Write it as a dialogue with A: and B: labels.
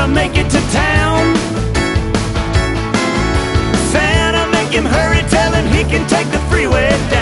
A: make it to town. Santa, make him hurry, tell him he can take the freeway down.